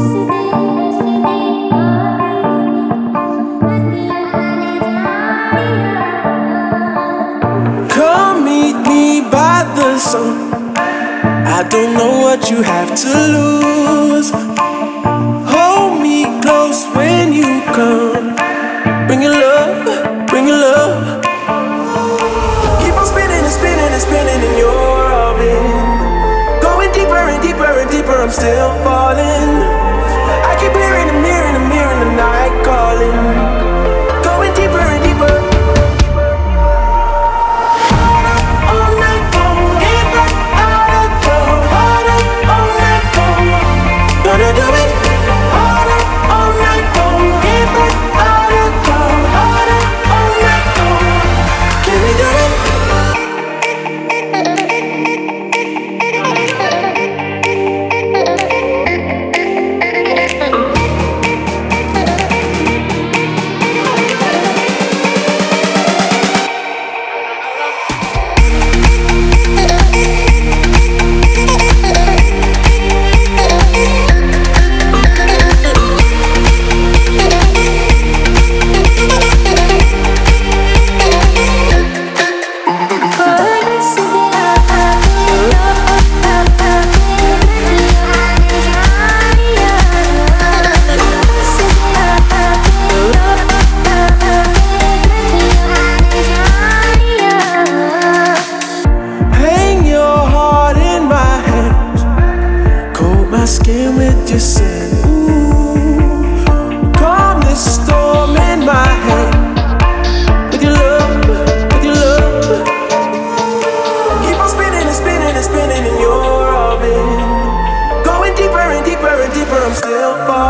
Come meet me by the sun. I don't know what you have to lose. Hold me close when you come. Bring your love, bring your love. Keep on spinning and spinning and spinning in your orbit. Going deeper and deeper and deeper, I'm still falling. I keep hearing the mirror in the night calling. Going deeper and deeper. All night long, deeper out of the water. All night long, gonna do it. Harder, all night long, deeper out of the water. All night long, can we do it? Hang your heart in my hands, coat my skin with your sand. Ooh, calm this storm in my hand with your love, with your love. Keep on spinning and spinning and spinning in your orbit. Going deeper and deeper and deeper, I'm still falling.